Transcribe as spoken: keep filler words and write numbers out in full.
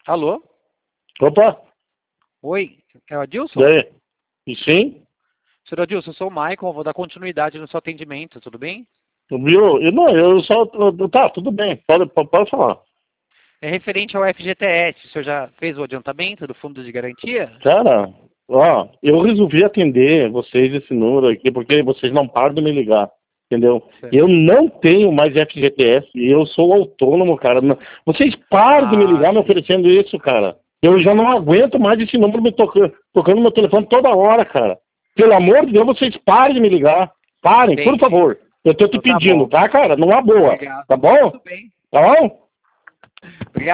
Alô? Opa, Oi, é o Adilson? e aí? E sim? Senhor Adilson, eu sou o Michael, vou dar continuidade no seu atendimento, tudo bem? Tu viu? Eu, não, eu só. eu- Tá, tudo bem, pode, pode pode falar. É referente ao F G T S, o senhor já fez o adiantamento do fundo de garantia? Cara, ó, eu resolvi atender vocês esse número aqui porque vocês não param de me ligar, entendeu? Certo. Eu não tenho mais F G T S e eu sou autônomo, cara. Não- Vocês param de me Ah, ligar me oferecendo isso, cara. Eu já não aguento mais esse número me tocando, tocando no meu telefone toda hora, cara. Pelo amor de Deus, vocês parem de me ligar. Parem, por entendi. favor. Eu tô te Então tá pedindo, bom. tá, cara? Numa boa. Obrigado. Tá bom? Tudo bem. Tá bom? Obrigado.